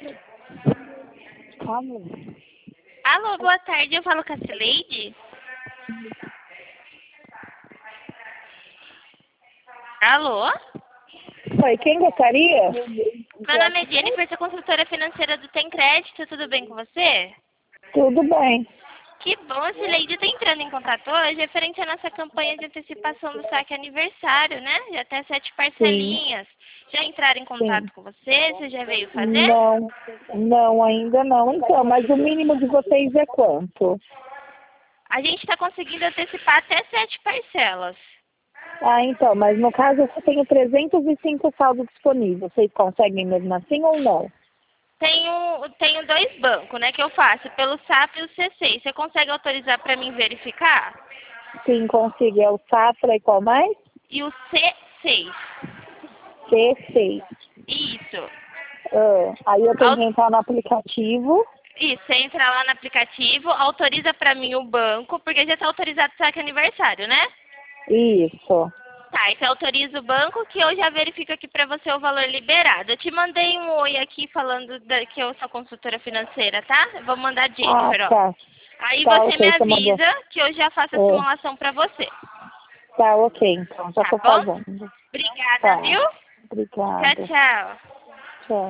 Alô? Alô, boa tarde, eu falo com a Cileide? Alô? Oi, quem gostaria? Meu nome é Jennifer, sou consultora financeira do Tem Crédito, tudo bem com você? Tudo bem. Que bom, Cileide, tô entrando em contato hoje referente à nossa campanha de antecipação do saque aniversário, né? De até 7 Sim, parcelinhas. Já entraram em sim. contato com você? Você já veio fazer? Não, não, ainda não. Então, mas o mínimo de vocês é quanto? A gente está conseguindo antecipar até 7 parcelas. Ah, então, mas no caso eu só tenho 305 saldo disponível. Vocês conseguem mesmo assim ou não? Tenho dois bancos, né, que eu faço, pelo SAP e o C6. Você consegue autorizar para mim verificar? Sim, consigo. É o Safra e qual mais? E o C6. C6. Isso. Aí eu tenho Au- que entrar no aplicativo. Isso, você entra lá no aplicativo, autoriza para mim o banco, porque já está autorizado o saque aniversário, né? Isso. Tá, e você autoriza o banco que eu já verifico aqui para você o valor liberado. Eu te mandei um oi aqui falando que eu sou consultora financeira, tá? Eu vou mandar Ah, Jennifer, ó. tá. Aí Tá, você me ok, você mandou. avisa que eu já faço a É, simulação para você. tá, ok, então, já Tá tô bom? fazendo. Obrigada, Tá, viu? Tchau, obrigada. tchau.